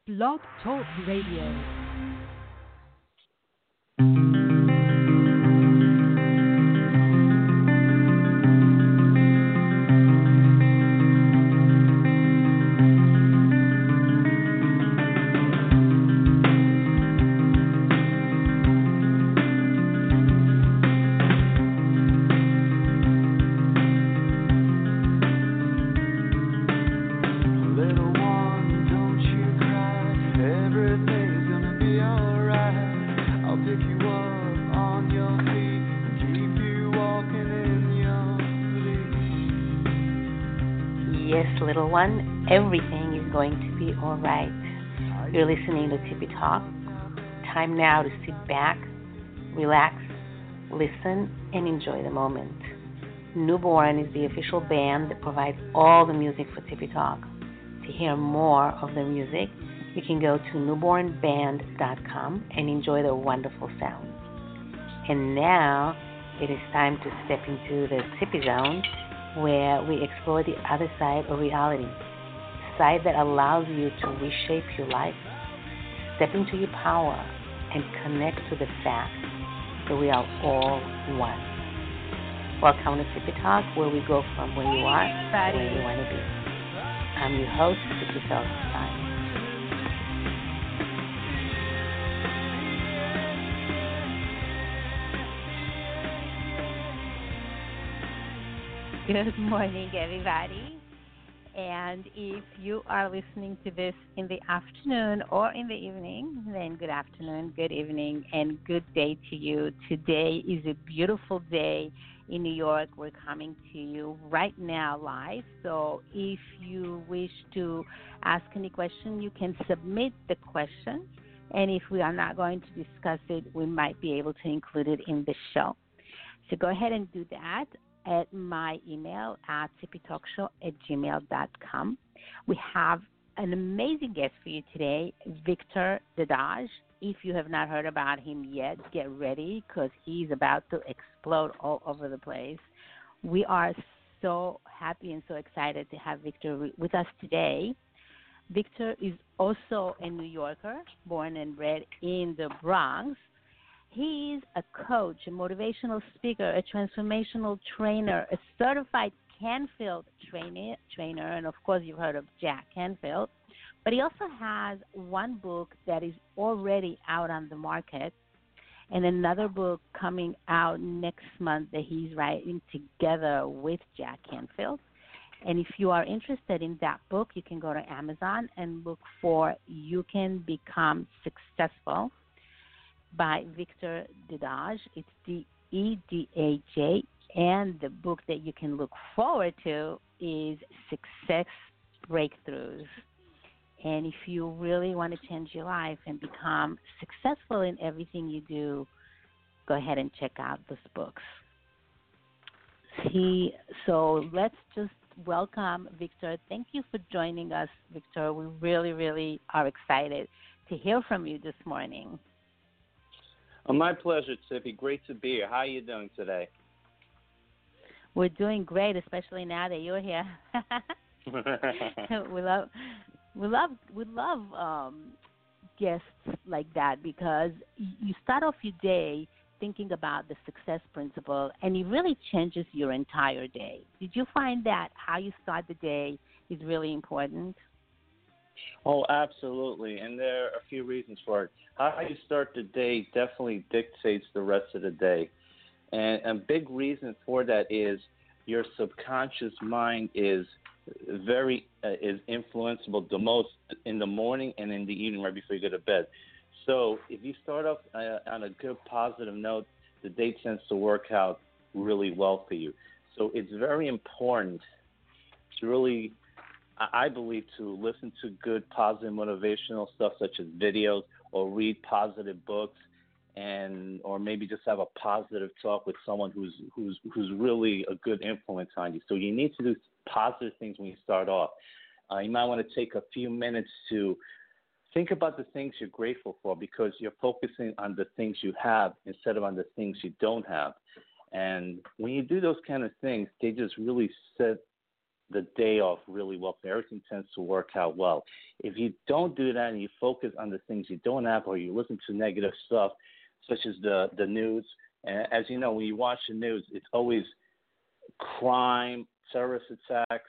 Blog Talk Radio. Little one, everything is going to be all right. You're listening to Tippy Talk. Time now to sit back, relax, listen, and enjoy the moment. Newborn is the official band that provides all the music for Tippy Talk. To hear more of the music, you can go to newbornband.com and enjoy the wonderful sounds. And now it is time to step into the Tippy Zone, where we explore the other side of reality, the side that allows you to reshape your life, step into your power, and connect to the fact that we are all one. Welcome to Tippy Talk, where we go from where you are to where you want to be. I'm your host, Tippy Feldstein. Good morning, everybody. And if you are listening to this in the afternoon or in the evening, then good afternoon, good evening, and good day to you. Today is a beautiful day in New York. We're coming to you right now live. So if you wish to ask any question, you can submit the question. And if we are not going to discuss it, we might be able to include it in the show. So go ahead and do that at my email at tippytalkshow@gmail.com. We have an amazing guest for you today, Victor Dadaj. If you have not heard about him yet, get ready because he's about to explode all over the place. We are so happy and so excited to have Victor with us today. Victor is also a New Yorker, born and bred in the Bronx. He's a coach, a motivational speaker, a transformational trainer, a certified Canfield trainer, and of course you've heard of Jack Canfield. But he also has one book that is already out on the market and another book coming out next month that he's writing together with Jack Canfield. And if you are interested in that book, you can go to Amazon and look for You Can Become Successful by Victor Dadaj. It's DEDAJ, and the book that you can look forward to is Success Breakthroughs. And if you really want to change your life and become successful in everything you do, go ahead and check out those books. So let's just welcome Victor. Thank you for joining us, Victor. We really, really are excited to hear from you this morning. My pleasure, Tippy. Great to be here. How are you doing today? We're doing great, especially now that you're here. we love guests like that because you start off your day thinking about the success principle, and it really changes your entire day. Did you find that how you start the day is really important? Oh, absolutely. And there are a few reasons for it. How you start the day definitely dictates the rest of the day. And a big reason for that is your subconscious mind is is influenceable the most in the morning and in the evening right before you go to bed. So if you start off on a good positive note, the day tends to work out really well for you. So it's very important to really, I believe, to listen to good, positive, motivational stuff such as videos or read positive books, or maybe just have a positive talk with someone who's really a good influence on you. So you need to do positive things when you start off. You might want to take a few minutes to think about the things you're grateful for because you're focusing on the things you have instead of on the things you don't have. And when you do those kind of things, they just really set the day off really well. Everything tends to work out well. If you don't do that and you focus on the things you don't have, or you listen to negative stuff, such as the news, and as you know, when you watch the news, it's always crime, terrorist attacks,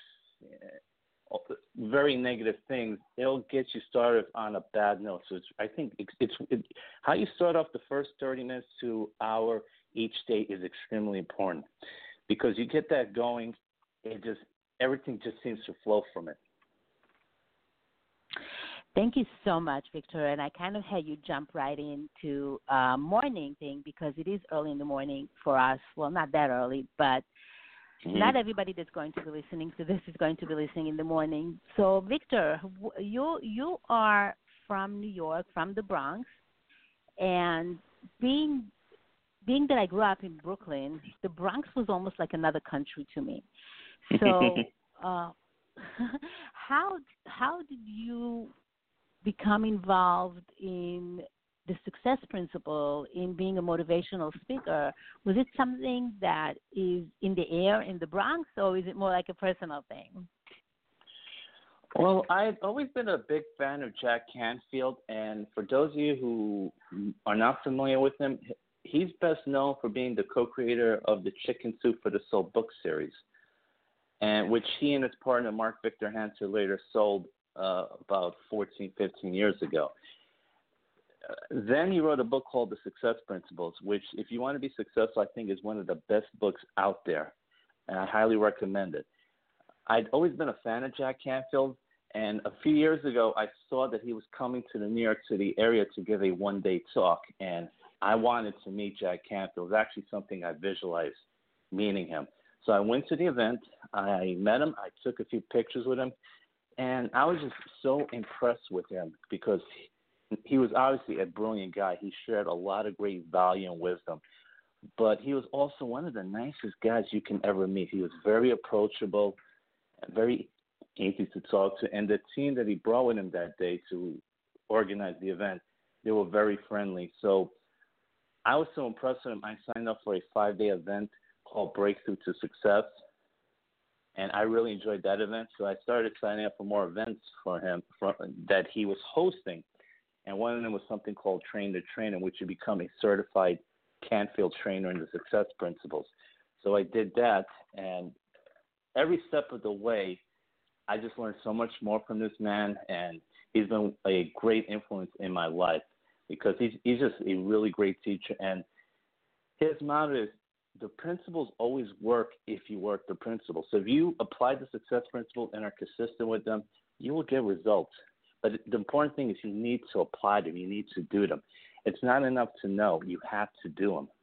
very negative things. It'll get you started on a bad note. So I think how you start off the first 30 minutes to hour each day is extremely important, because you get that going, everything just seems to flow from it. Thank you so much, Victor. And I kind of had you jump right into morning thing, because it is early in the morning for us. Well, not that early, but not everybody that's going to be listening to this is going to be listening in the morning. So, Victor, you are from New York, from the Bronx, and being that I grew up in Brooklyn, the Bronx was almost like another country to me. So, how did you become involved in the success principle, in being a motivational speaker? Was it something that is in the air in the Bronx, or is it more like a personal thing? Well, I've always been a big fan of Jack Canfield, and for those of you who are not familiar with him, he's best known for being the co-creator of the Chicken Soup for the Soul book series, and which he and his partner Mark Victor Hansen later sold about 14, 15 years ago. Then he wrote a book called The Success Principles, which, if you want to be successful, I think is one of the best books out there, and I highly recommend it. I'd always been a fan of Jack Canfield, and a few years ago, I saw that he was coming to the New York City area to give a one-day talk, and I wanted to meet Jack Canfield. It was actually something I visualized meeting him. So I went to the event, I met him, I took a few pictures with him, and I was just so impressed with him, because he was obviously a brilliant guy. He shared a lot of great value and wisdom, but he was also one of the nicest guys you can ever meet. He was very approachable, very easy to talk to, and the team that he brought with him that day to organize the event, they were very friendly. So I was so impressed with him, I signed up for a 5-day event called Breakthrough to Success, and I really enjoyed that event. So I started signing up for more events for him that he was hosting. And one of them was something called Train to Train, in which you become a certified Canfield trainer in the Success Principles. So I did that, and every step of the way, I just learned so much more from this man, and he's been a great influence in my life, because he's just a really great teacher. And his motto is, the principles always work if you work the principles. So if you apply the Success Principles and are consistent with them, you will get results. But the important thing is you need to apply them. You need to do them. It's not enough to know. You have to do them.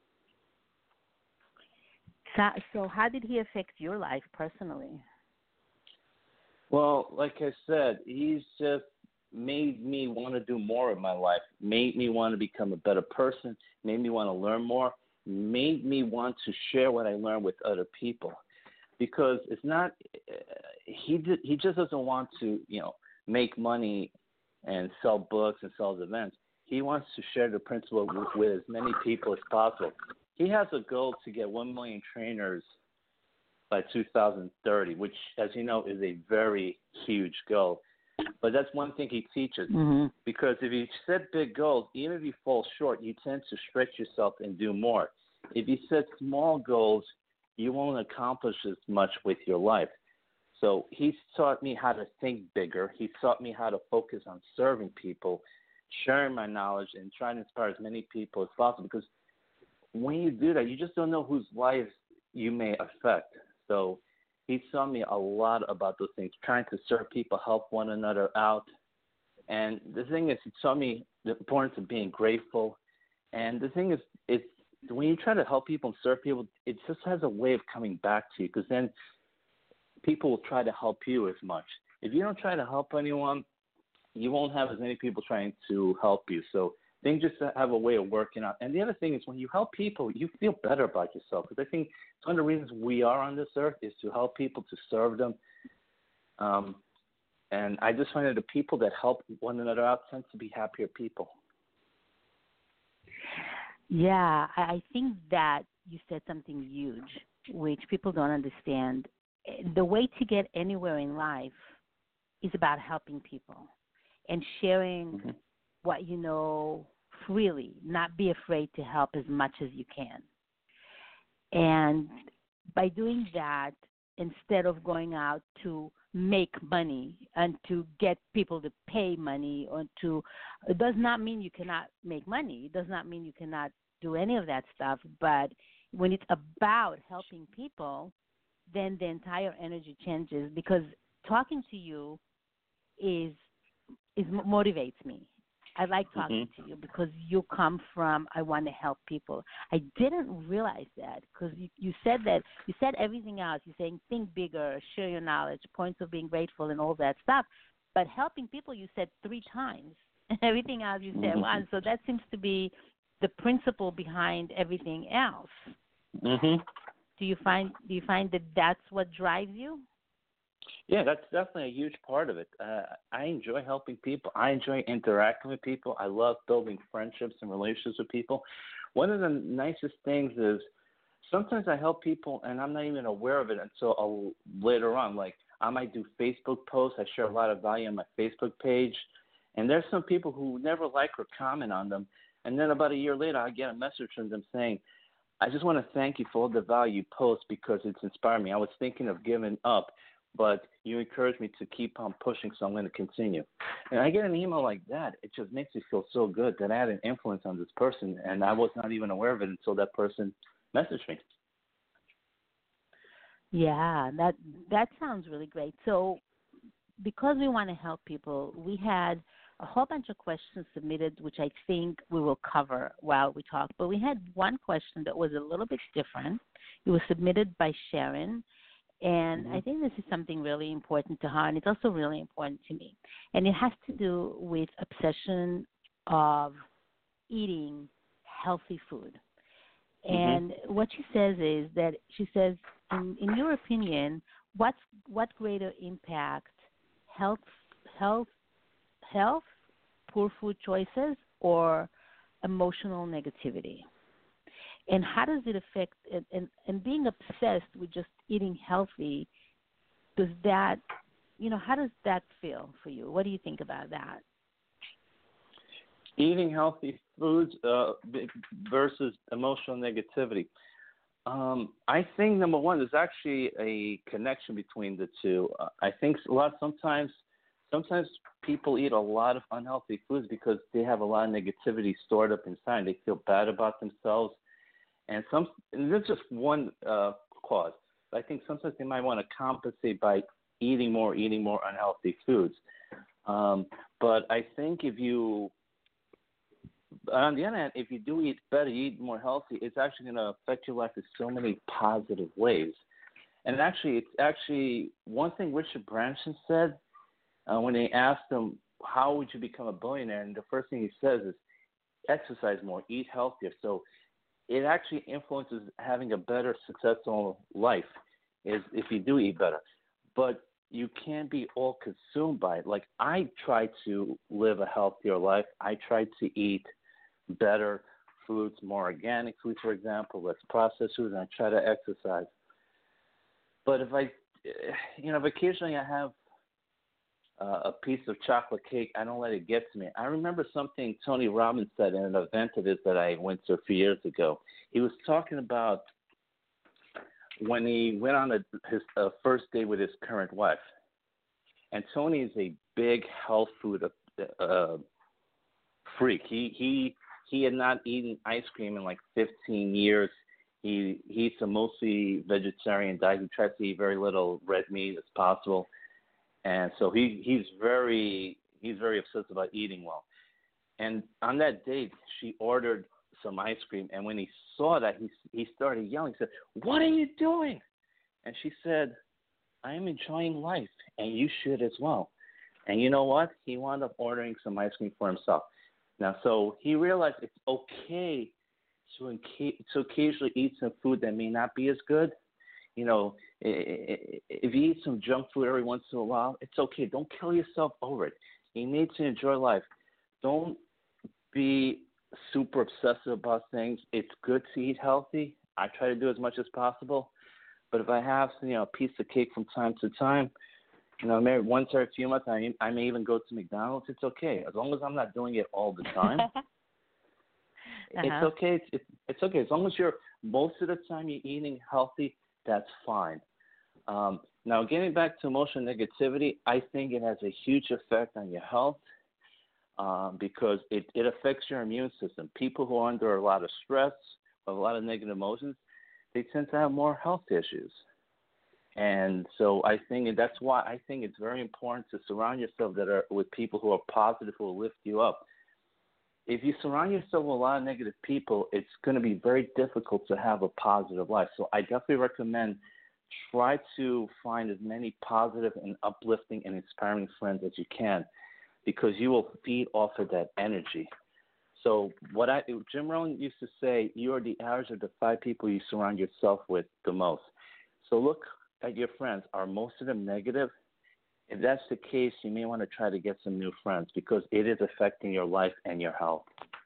So how did he affect your life personally? Well, like I said, he's just made me want to do more in my life, made me want to become a better person, made me want to learn more, made me want to share what I learned with other people. Because it's not, he just doesn't want to, make money and sell books and sell events. He wants to share the principle with as many people as possible. He has a goal to get 1 million trainers by 2030, which, as you know, is a very huge goal. But that's one thing he teaches, because if you set big goals, even if you fall short, you tend to stretch yourself and do more. If you set small goals, you won't accomplish as much with your life. So he's taught me how to think bigger. He taught me how to focus on serving people, sharing my knowledge, and trying to inspire as many people as possible. Because when you do that, you just don't know whose lives you may affect. So he taught me a lot about those things, trying to serve people, help one another out. And the thing is, he taught me the importance of being grateful. And the thing is, it's when you try to help people and serve people, it just has a way of coming back to you, because then people will try to help you as much. If you don't try to help anyone, you won't have as many people trying to help you. So things just have a way of working out. And the other thing is, when you help people, you feel better about yourself. Because I think it's one of the reasons we are on this earth is to help people, to serve them. And I just find that the people that help one another out tend to be happier people. Yeah, I think that you said something huge, which people don't understand. the way to get anywhere in life is about helping people and sharing Mm-hmm. what you know freely, not be afraid to help as much as you can. And by doing that, instead of going out to make money and to get people to pay money or to, it does not mean you cannot make money. It does not mean you cannot do any of that stuff. But when it's about helping people, then the entire energy changes because talking to you is motivates me. I like talking to you because you come from I want to help people. I didn't realize that because you said that you said everything else. You're saying think bigger, share your knowledge, points of being grateful, and all that stuff. But helping people, you said 3 times. Everything else you said once. So that seems to be the principle behind everything else. Mm-hmm. Do you find that that's what drives you? Yeah, that's definitely a huge part of it. I enjoy helping people. I enjoy interacting with people. I love building friendships and relationships with people. One of the nicest things is sometimes I help people and I'm not even aware of it until later on. Like I might do Facebook posts. I share a lot of value on my Facebook page. And there's some people who never like or comment on them. And then about a year later, I get a message from them saying, I just want to thank you for all the value you post because it's inspired me. I was thinking of giving up, but you encouraged me to keep on pushing, so I'm going to continue. And I get an email like that. It just makes me feel so good that I had an influence on this person, and I was not even aware of it until that person messaged me. Yeah, that sounds really great. So because we want to help people, we had a whole bunch of questions submitted, which I think we will cover while we talk. But we had one question that was a little bit different. It was submitted by Sharon, and I think this is something really important to her, and it's also really important to me. And it has to do with obsession of eating healthy food. And what she says is that she says, in your opinion, what greater impact health, poor food choices, or emotional negativity? And how does it affect, and being obsessed with just eating healthy, does that, how does that feel for you? What do you think about that? Eating healthy foods versus emotional negativity. I think, number one, there's actually a connection between the two. I think sometimes people eat a lot of unhealthy foods because they have a lot of negativity stored up inside. They feel bad about themselves. And that's just one cause. I think sometimes they might want to compensate by eating more unhealthy foods. But I think on the other hand, if you do eat better, you eat more healthy, it's actually going to affect your life in so many positive ways. And it's actually one thing Richard Branson said when they asked him, how would you become a billionaire? And the first thing he says is, exercise more, eat healthier. So it actually influences having a better, successful life is if you do eat better. But you can't be all consumed by it. Like I try to live a healthier life. I try to eat better foods, more organic foods, for example, less processed foods, and I try to exercise. But if occasionally I have a piece of chocolate cake, I don't let it get to me. I remember something Tony Robbins said in an event of his that I went to a few years ago. He was talking about when he went on his first date with his current wife. And Tony is a big health food freak. He had not eaten ice cream in like 15 years. He eats a mostly vegetarian diet. He tries to eat very little red meat as possible. And so he's very obsessed about eating well. And on that date, she ordered some ice cream, and when he saw that, he started yelling. He said, "What are you doing?" And she said, "I am enjoying life, and you should as well." And you know what? He wound up ordering some ice cream for himself. Now, so he realized it's okay to occasionally eat some food that may not be as good. If you eat some junk food every once in a while, it's okay. Don't kill yourself over it. You need to enjoy life. Don't be super obsessive about things. It's good to eat healthy. I try to do as much as possible. But if I have, a piece of cake from time to time, maybe once every few months, I may even go to McDonald's. It's okay as long as I'm not doing it all the time. It's okay. It's okay as long as most of the time you're eating healthy. That's fine. Now, getting back to emotional negativity, I think it has a huge effect on your health because it affects your immune system. People who are under a lot of stress, or a lot of negative emotions, they tend to have more health issues. And so I think that's why I think it's very important to surround yourself with people who are positive, who will lift you up. If you surround yourself with a lot of negative people, it's going to be very difficult to have a positive life. So I definitely recommend try to find as many positive and uplifting and inspiring friends as you can, because you will feed off of that energy. So Jim Rohn used to say, you are the average of the 5 people you surround yourself with the most. So look at your friends. Are most of them negative? If that's the case, you may want to try to get some new friends because it is affecting your life and your health.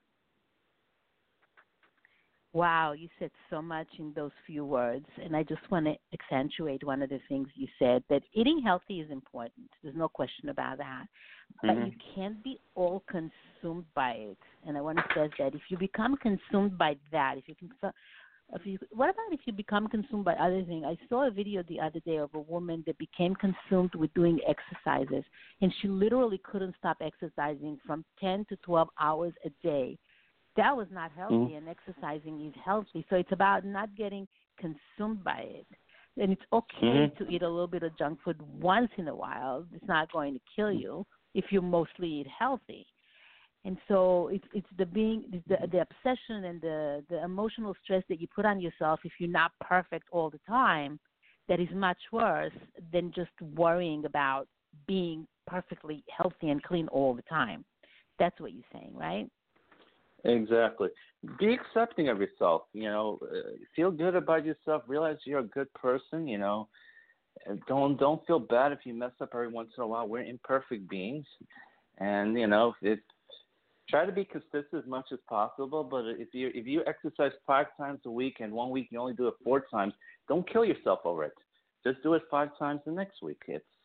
Wow, you said so much in those few words, and I just want to accentuate one of the things you said, that eating healthy is important. There's no question about that. But you can't be all consumed by it. And I want to stress that if you become consumed by that, what about if you become consumed by other things? I saw a video the other day of a woman that became consumed with doing exercises, and she literally couldn't stop exercising from 10 to 12 hours a day. That was not healthy, and exercising is healthy. So it's about not getting consumed by it. And it's okay to eat a little bit of junk food once in a while. It's not going to kill you if you mostly eat healthy. And so it's the obsession and the emotional stress that you put on yourself if you're not perfect all the time that is much worse than just worrying about being perfectly healthy and clean all the time. That's what you're saying, right? Exactly. Be accepting of yourself. Feel good about yourself. Realize you're a good person. And don't feel bad if you mess up every once in a while. We're imperfect beings, and try to be consistent as much as possible. But if you exercise 5 times a week and 1 week you only do it 4 times, don't kill yourself over it. Just do it 5 times the next week.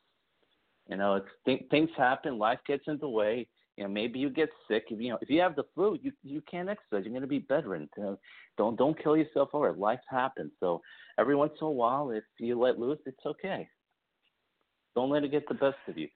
Things happen. Life gets in the way. Maybe you get sick. If you have the flu, you can't exercise. You're going to be bedridden. Don't kill yourself over it. Life happens. So every once in a while, if you let loose, it's okay. Don't let it get the best of you.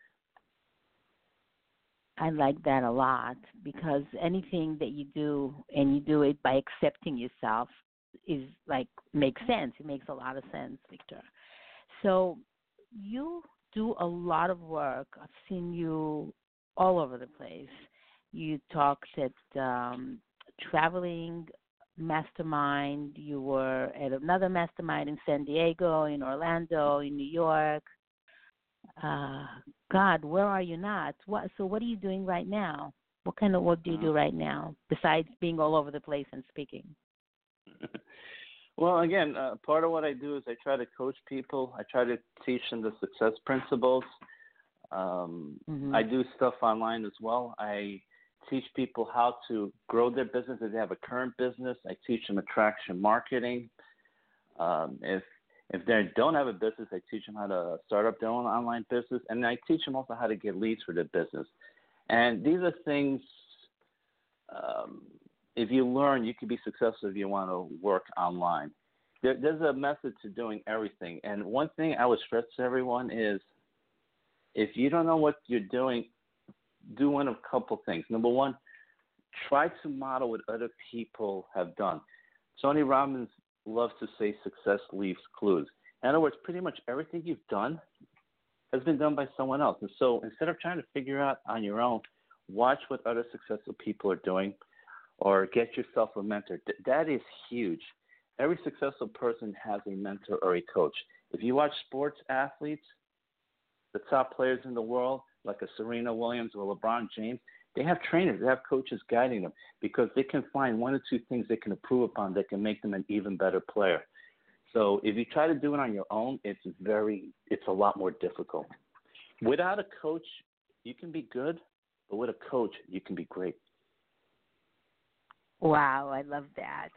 I like that a lot, because anything that you do, and you do it by accepting yourself, is makes sense. It makes a lot of sense, Victor. So you do a lot of work. I've seen you all over the place. You talked at Traveling Mastermind. You were at another mastermind in San Diego, in Orlando, in New York. God, where are you not? So what are you doing right now? What kind of work do you do right now besides being all over the place and speaking? Well, again, part of what I do is I try to coach people. I try to teach them the success principles. I do stuff online as well. I teach people how to grow their business if they have a current business. I teach them attraction marketing. If they don't have a business, I teach them how to start up their own online business, and I teach them also how to get leads for their business. And these are things, if you learn, you can be successful if you want to work online. There's a method to doing everything. And one thing I would stress to everyone is, if you don't know what you're doing, do one of a couple things. Number one, try to model what other people have done. Tony Robbins loves to say success leaves clues. In other words, pretty much everything you've done has been done by someone else. And so instead of trying to figure out on your own, watch what other successful people are doing, or get yourself a mentor. That is huge. Every successful person has a mentor or a coach. If you watch sports athletes, the top players in the world, like a Serena Williams or LeBron James, they have trainers, they have coaches guiding them, because they can find 1 or 2 things they can improve upon that can make them an even better player. So if you try to do it on your own, it's a lot more difficult. Without a coach, you can be good, but with a coach, you can be great. Wow, I love that.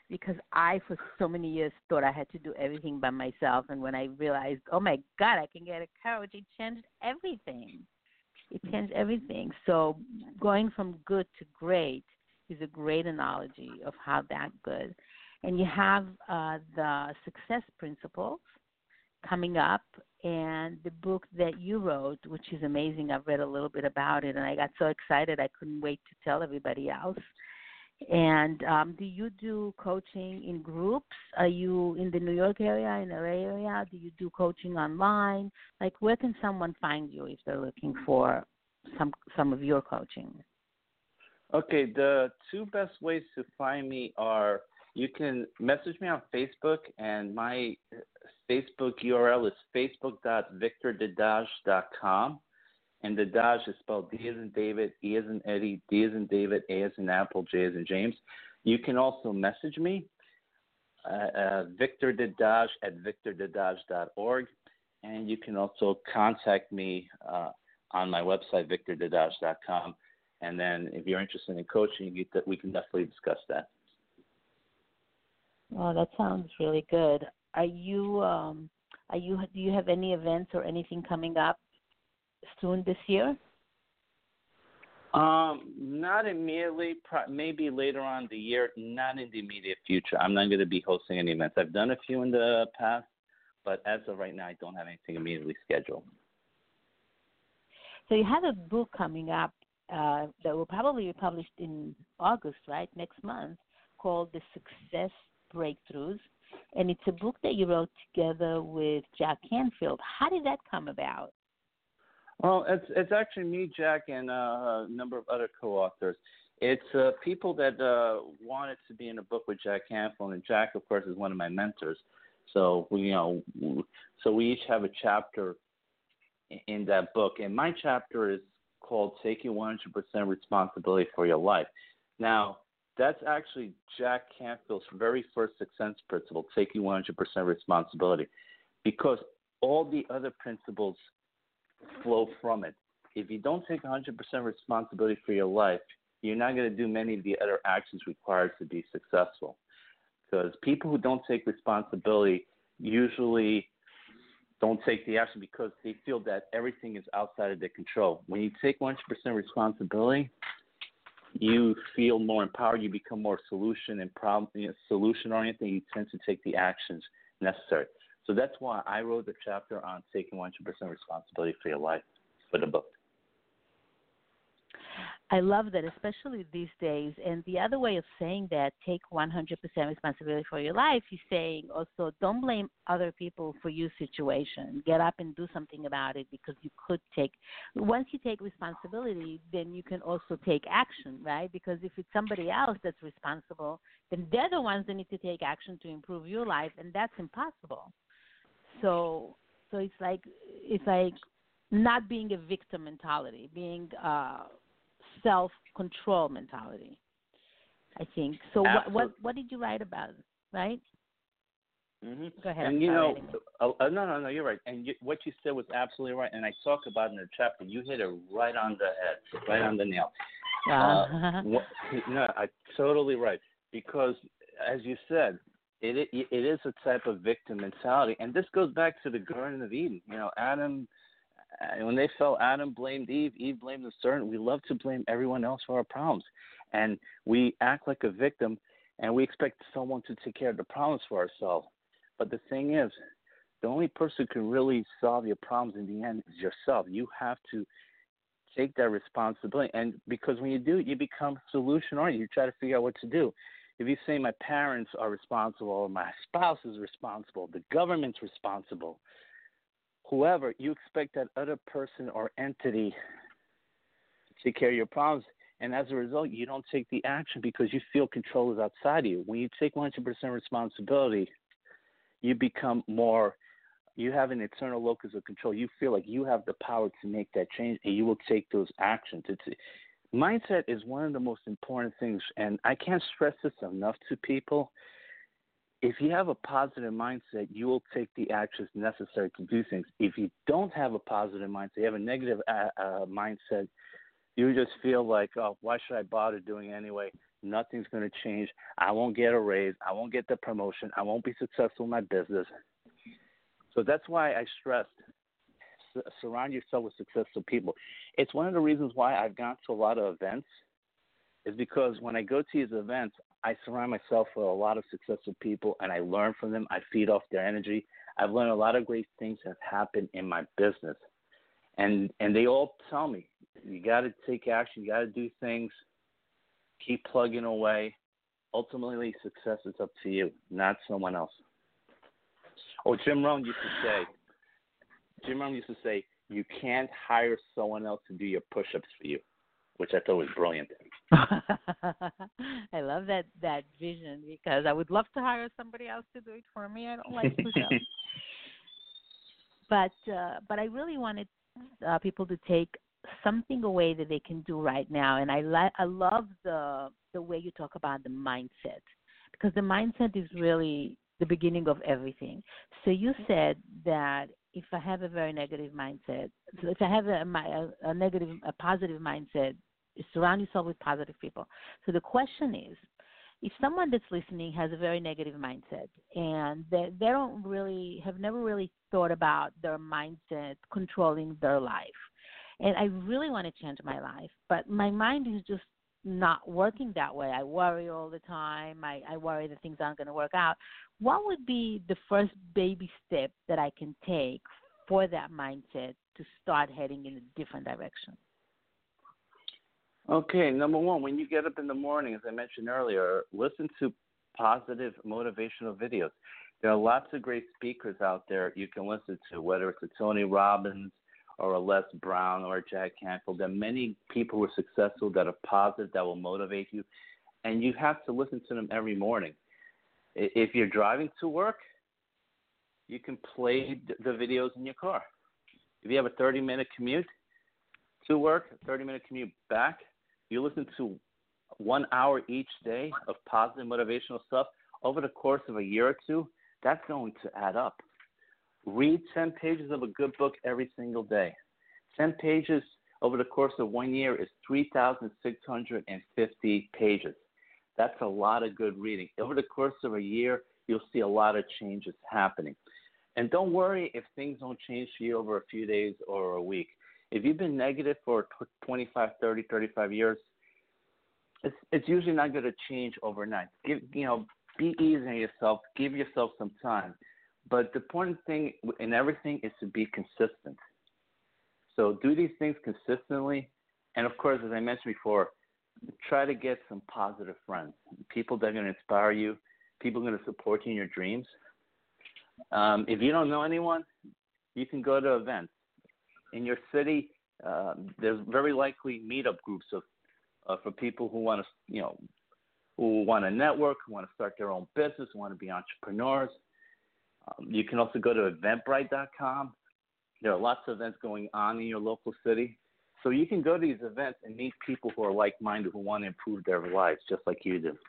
because I, for so many years, thought I had to do everything by myself. And when I realized, oh my God, I can get a coach, it changed everything. It changed everything. So going from good to great is a great analogy of how that good. And you have the success principles coming up, and the book that you wrote, which is amazing. I've read a little bit about it, and I got so excited I couldn't wait to tell everybody else. And do you do coaching in groups? Are you in the New York area, in the LA area? Do you do coaching online? Like, where can someone find you if they're looking for some of your coaching? Okay, the two best ways to find me are you can message me on Facebook, and my Facebook URL is facebook.victordadage.com. And Dadage is spelled D as in David, E as in Eddie, D as in David, A as in Apple, J as in James. You can also message me, Victor Dadage at victordadage.org. And you can also contact me on my website, victordadage.com. And then if you're interested in coaching, we can definitely discuss that. Oh, that sounds really good. Do you have any events or anything coming up soon this year? Not immediately. Maybe later on in the year. Not in the immediate future. I'm not going to be hosting any events. I've done a few in the past, but as of right now, I don't have anything immediately scheduled. So you have a book coming up that will probably be published in August, right, next month, called The Success Breakthroughs. And it's a book that you wrote together with Jack Canfield. How did that come about? Well, it's actually me, Jack, and a number of other co-authors. It's people that wanted to be in a book with Jack Canfield, and Jack, of course, is one of my mentors. So we each have a chapter in that book, and my chapter is called "Taking 100% Responsibility for Your Life." Now, that's actually Jack Canfield's very first success principle, taking 100% responsibility, because all the other principles flow from it. If you don't take 100% responsibility for your life, you're not going to do many of the other actions required to be successful. Because people who don't take responsibility usually don't take the action because they feel that everything is outside of their control. When you take 100% responsibility, you feel more empowered. You become more solution oriented. You tend to take the actions necessary. So that's why I wrote the chapter on taking 100% responsibility for your life for the book. I love that, especially these days. And the other way of saying that, take 100% responsibility for your life, is saying also don't blame other people for your situation. Get up and do something about it, because you could once you take responsibility, then you can also take action, right? Because if it's somebody else that's responsible, then they're the ones that need to take action to improve your life, and that's impossible. So it's like not being a victim mentality, being self-control mentality, I think. So what did you write about, right? Mm-hmm. Go ahead. And no, you're right. And what you said was absolutely right. And I talk about it in the chapter. You hit it right on the head, right on the nail. No, I'm totally right. Because as you said, it is a type of victim mentality. And this goes back to the Garden of Eden. Adam, when they fell, Adam blamed Eve. Eve blamed the serpent. We love to blame everyone else for our problems. And we act like a victim, and we expect someone to take care of the problems for ourselves. But the thing is, the only person who can really solve your problems in the end is yourself. You have to take that responsibility. And because when you do, you become solution-oriented. You try to figure out what to do. If you say my parents are responsible, or my spouse is responsible, the government's responsible, whoever, you expect that other person or entity to take care of your problems. And as a result, you don't take the action because you feel control is outside of you. When you take 100% responsibility, you become you have an internal locus of control. You feel like you have the power to make that change, and you will take those actions. Mindset is one of the most important things, and I can't stress this enough to people. If you have a positive mindset, you will take the actions necessary to do things. If you don't have a positive mindset, you have a negative mindset, you just feel like, oh, why should I bother doing it anyway? Nothing's going to change. I won't get a raise. I won't get the promotion. I won't be successful in my business. So that's why I stressed, surround yourself with successful people. It's one of the reasons why I've gone to a lot of events, is because when I go to these events, I surround myself with a lot of successful people, and I learn from them. I feed off their energy. I've learned a lot of great things have happened in my business. And they all tell me, you got to take action. You got to do things. Keep plugging away. Ultimately, success is up to you, not someone else. Oh, Jim Rohn used to say, you can't hire someone else to do your push-ups for you, which I thought was brilliant. I love that vision, because I would love to hire somebody else to do it for me. I don't like push-ups. But I really wanted people to take something away that they can do right now. And I love the way you talk about the mindset, because the mindset is really the beginning of everything. So you said that if I have a very negative mindset, so if I have a positive mindset, surround yourself with positive people. So the question is, if someone that's listening has a very negative mindset and they have never really thought about their mindset controlling their life, and I really want to change my life, but my mind is just not working that way. I worry all the time. I worry that things aren't going to work out. What would be the first baby step that I can take for that mindset to start heading in a different direction? Okay, number one, when you get up in the morning, as I mentioned earlier, listen to positive motivational videos. There are lots of great speakers out there you can listen to, whether it's a Tony Robbins or a Les Brown or a Jack Canfield. There are many people who are successful that are positive, that will motivate you, and you have to listen to them every morning. If you're driving to work, you can play the videos in your car. If you have a 30-minute commute to work, a 30-minute commute back, you listen to 1 hour each day of positive motivational stuff over the course of a year or two, that's going to add up. Read 10 pages of a good book every single day. 10 pages over the course of 1 year is 3,650 pages. That's a lot of good reading. Over the course of a year, you'll see a lot of changes happening. And don't worry if things don't change for you over a few days or a week. If you've been negative for 25, 30, 35 years, it's usually not going to change overnight. Be easy on yourself. Give yourself some time. But the important thing in everything is to be consistent. So do these things consistently. And, of course, as I mentioned before, try to get some positive friends, people that are going to inspire you, people going to support you in your dreams. If you don't know anyone, you can go to events. In your city, there's very likely meetup groups for people who want to, who want to network, who want to start their own business, who want to be entrepreneurs. You can also go to Eventbrite.com. There are lots of events going on in your local city. So you can go to these events and meet people who are like-minded, who want to improve their lives just like you do.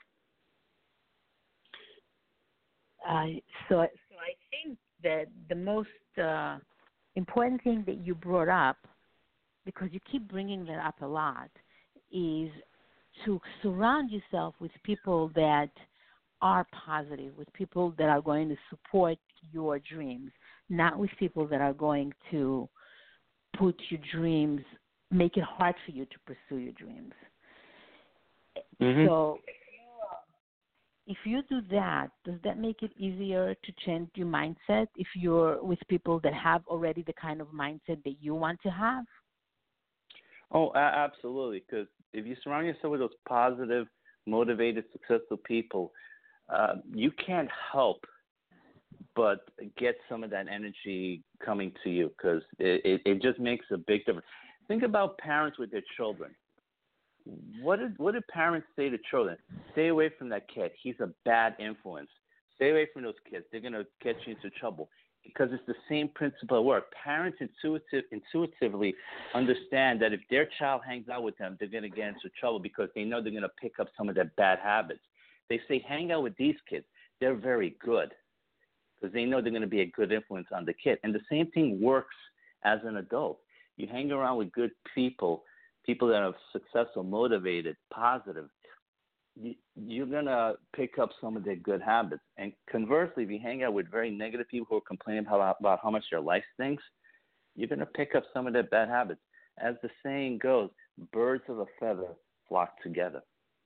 So I think that the most important thing that you brought up, because you keep bringing that up a lot, is to surround yourself with people that are positive, with people that are going to support your dreams, not with people that are going to put your dreams, make it hard for you to pursue your dreams. Mm-hmm. So if you do that, does that make it easier to change your mindset if you're with people that have already the kind of mindset that you want to have? Oh, absolutely. Because if you surround yourself with those positive, motivated, successful people, you can't help but get some of that energy coming to you, because it just makes a big difference. Think about parents with their children. What do parents say to children? Stay away from that kid. He's a bad influence. Stay away from those kids. They're going to get you into trouble. Because it's the same principle at work. Parents intuitively understand that if their child hangs out with them, they're going to get into trouble because they know they're going to pick up some of their bad habits. They say, hang out with these kids. They're very good because they know they're going to be a good influence on the kid. And the same thing works as an adult. You hang around with good people, people that are successful, motivated, positive, you're going to pick up some of their good habits. And conversely, if you hang out with very negative people who are complaining about how much their life stinks, you're going to pick up some of their bad habits. As the saying goes, birds of a feather flock together.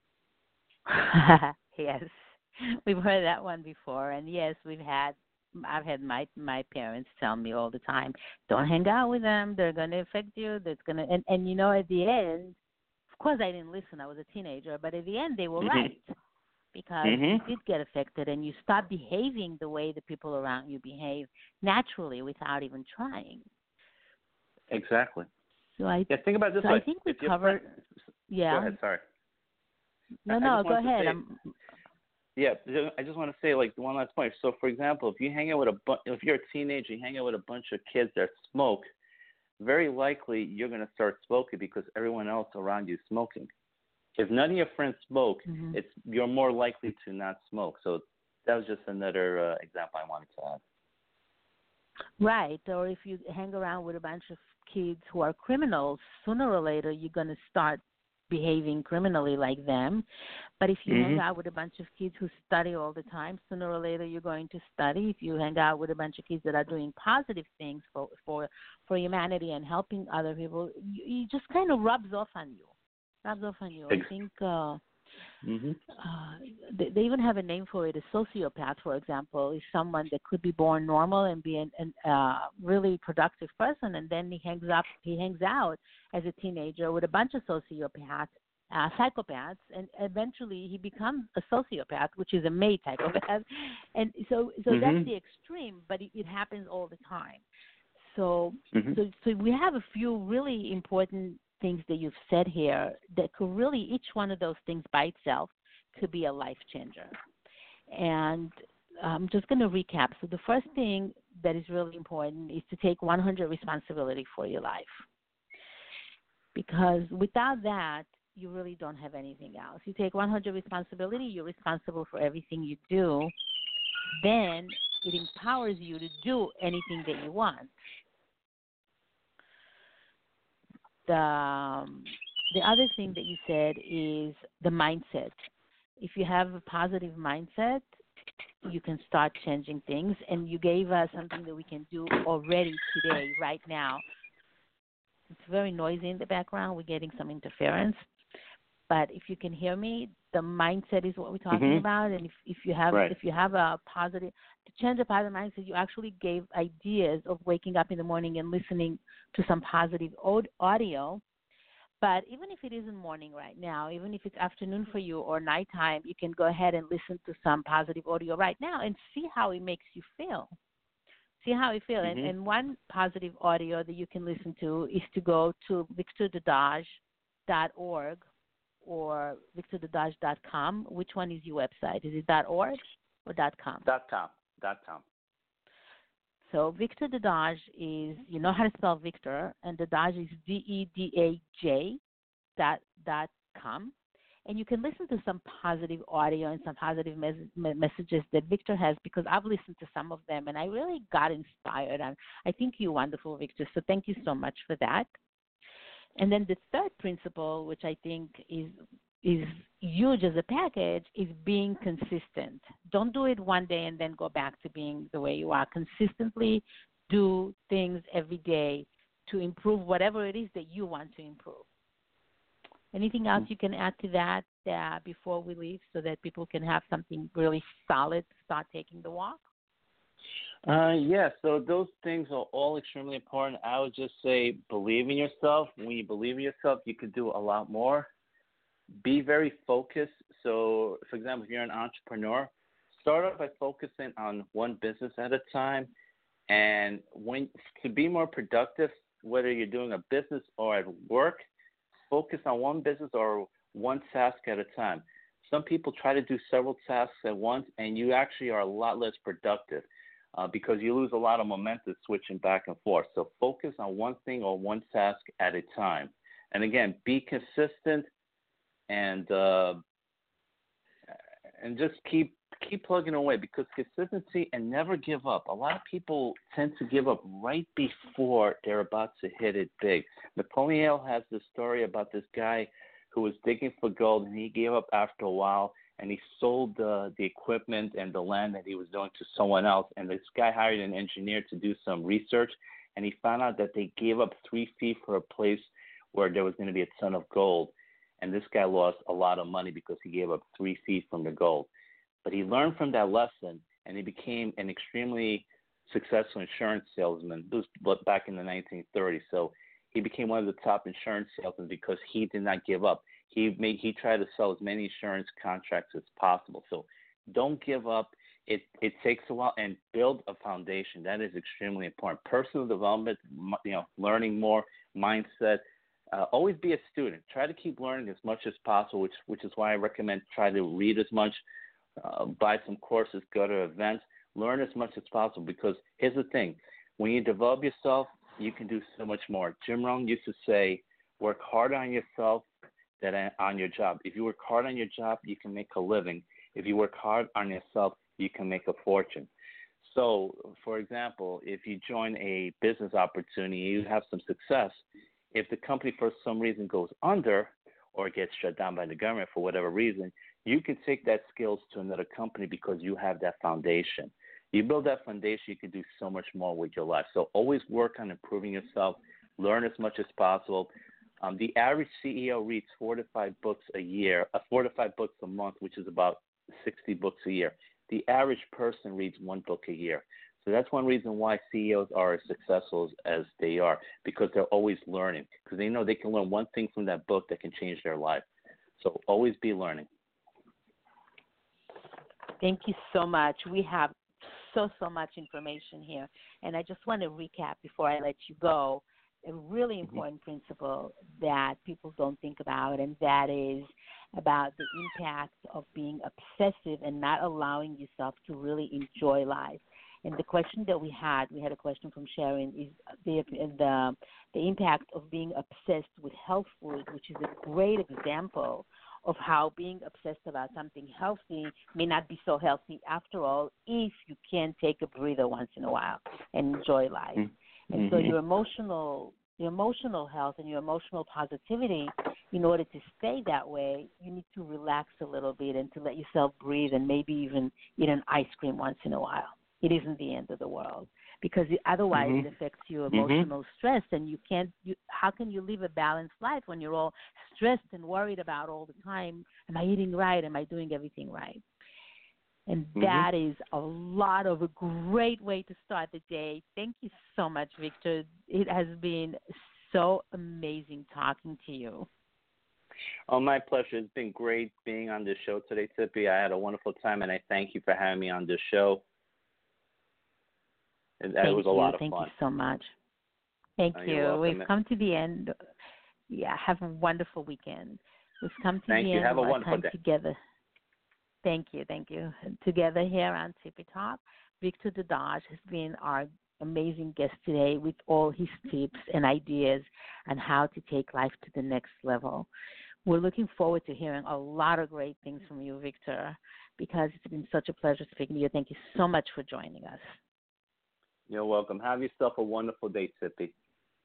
Yes, we've heard that one before, and yes, I've had my parents tell me all the time, don't hang out with them. They're going to affect you. That's going to, and you know, at the end, of course, I didn't listen. I was a teenager, but at the end, they were right, because you did get affected, and you start behaving the way the people around you behave naturally without even trying. Exactly. So I think about it this so way. I think we covered. Yeah. Go ahead. Sorry. No, go ahead. I just want to say, like, one last point. So, for example, if you hang out with if you're a teenager, you hang out with a bunch of kids that smoke, very likely you're going to start smoking because everyone else around you is smoking. If none of your friends smoke, you're more likely to not smoke. So that was just another example I wanted to add. Right. Or if you hang around with a bunch of kids who are criminals, sooner or later you're going to start behaving criminally like them. But if you hang out with a bunch of kids who study all the time, sooner or later you're going to study. If you hang out with a bunch of kids that are doing positive things for humanity and helping other people, it just kind of rubs off on you. I think they even have a name for it. A sociopath, for example, is someone that could be born normal and be a really productive person, and then he hangs out as a teenager with a bunch of psychopaths, and eventually he becomes a sociopath, which is a made psychopath, and so that's the extreme, but it happens all the time. So we have a few really important things that you've said here that could really, each one of those things by itself could be a life changer. And I'm just going to recap. So the first thing that is really important is to take 100% responsibility for your life. Because without that, you really don't have anything else. You take 100% responsibility, you're responsible for everything you do, then it empowers you to do anything that you want. The other thing that you said is the mindset. If you have a positive mindset, you can start changing things. And you gave us something that we can do already today, right now. It's very noisy in the background. We're getting some interference. But if you can hear me, the mindset is what we're talking about. And if you have a positive, to change a positive mindset, you actually gave ideas of waking up in the morning and listening to some positive audio. But even if it isn't morning right now, even if it's afternoon for you or nighttime, you can go ahead and listen to some positive audio right now and see how it makes you feel. See how you feel. And one positive audio that you can listen to is to go to victordadage.org or victordadage.com. Which one is your website? Is it .org or .com? .com. So Victor Dadaj is, you know how to spell Victor, and Dadaj is DEDAJ.com. And you can listen to some positive audio and some positive messages that Victor has, because I've listened to some of them, and I really got inspired. And I think you're wonderful, Victor, so thank you so much for that. And then the third principle, which I think is huge as a package, is being consistent. Don't do it one day and then go back to being the way you are. Consistently do things every day to improve whatever it is that you want to improve. Anything else you can add to that before we leave, so that people can have something really solid to start taking the walk? So those things are all extremely important. I would just say believe in yourself. When you believe in yourself, you can do a lot more. Be very focused. So, for example, if you're an entrepreneur, start off by focusing on one business at a time. And to be more productive, whether you're doing a business or at work, focus on one business or one task at a time. Some people try to do several tasks at once, and you actually are a lot less productive because you lose a lot of momentum switching back and forth. So focus on one thing or one task at a time. And again, be consistent and just keep keep plugging away because consistency and never give up. A lot of people tend to give up right before they're about to hit it big. Napoleon Hill has this story about this guy who was digging for gold, and he gave up after a while, and he sold the equipment and the land that he was doing to someone else. And this guy hired an engineer to do some research, and he found out that they gave up 3 feet for a place where there was going to be a ton of gold. And this guy lost a lot of money because he gave up 3 feet from the gold. But he learned from that lesson, and he became an extremely successful insurance salesman. This was back in the 1930s. So he became one of the top insurance salesmen because he did not give up. He tried to sell as many insurance contracts as possible. So don't give up. It takes a while, and build a foundation. That is extremely important. Personal development, learning more, mindset. Always be a student. Try to keep learning as much as possible, which is why I recommend try to read as much, buy some courses, go to events, learn as much as possible. Because here's the thing: when you develop yourself, you can do so much more. Jim Rohn used to say, "Work harder on yourself than on your job. If you work hard on your job, you can make a living. If you work hard on yourself, you can make a fortune." So, for example, if you join a business opportunity, you have some success. If the company for some reason goes under or gets shut down by the government for whatever reason, you can take that skills to another company because you have that foundation. You build that foundation, you can do so much more with your life. So always work on improving yourself, learn as much as possible. The average CEO reads 4 to 5 books a year, 4 to 5 books a month, which is about 60 books a year. The average person reads 1 book a year. So that's one reason why CEOs are as successful as they are, because they're always learning, because they know they can learn one thing from that book that can change their life. So always be learning. Thank you so much. We have so much information here. And I just want to recap before I let you go a really important principle that people don't think about, and that is about the impact of being obsessive and not allowing yourself to really enjoy life. And the question that we had a question from Sharon, is the impact of being obsessed with health food, which is a great example of how being obsessed about something healthy may not be so healthy after all if you can take a breather once in a while and enjoy life. And so your emotional health and your emotional positivity, in order to stay that way, you need to relax a little bit and to let yourself breathe and maybe even eat an ice cream once in a while. It isn't the end of the world, because otherwise it affects your emotional stress, and how can you live a balanced life when you're all stressed and worried about all the time, am I eating right? Am I doing everything right? And that is a great way to start the day. Thank you so much, Victor. It has been so amazing talking to you. Oh, my pleasure. It's been great being on this show today, Tippy. I had a wonderful time, and I thank you for having me on this show. It was a lot of fun. Thank you so much. Thank you. We've come to the end. Yeah, have a wonderful weekend. We've come to the end Have of a our wonderful time day. together. Thank you. Together here on Tippy Talk, Victor Dadage has been our amazing guest today with all his tips and ideas on how to take life to the next level. We're looking forward to hearing a lot of great things from you, Victor, because it's been such a pleasure speaking to you. Thank you so much for joining us. You're welcome. Have yourself a wonderful day, Tippy.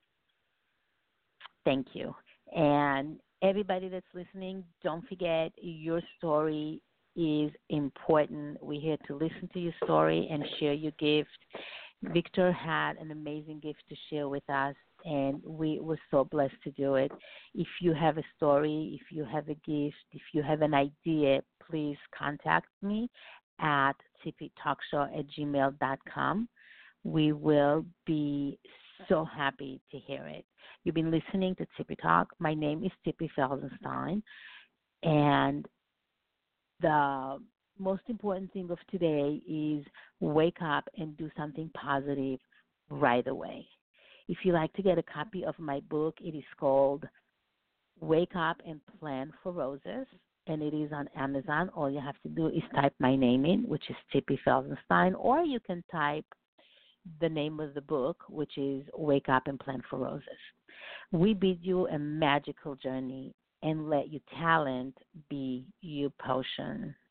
Thank you. And everybody that's listening, don't forget, your story is important. We're here to listen to your story and share your gift. Victor had an amazing gift to share with us, and we were so blessed to do it. If you have a story, if you have a gift, if you have an idea, please contact me at tippytalkshow@gmail.com. We will be so happy to hear it. You've been listening to Tippy Talk. My name is Tippy Felsenstein, and the most important thing of today is wake up and do something positive right away. If you like to get a copy of my book, it is called Wake Up and Plan for Roses, and it is on Amazon. All you have to do is type my name in, which is Tippy Felsenstein, or you can type the name of the book, which is Wake Up and Plan for Roses. We bid you a magical journey and let your talent be your potion.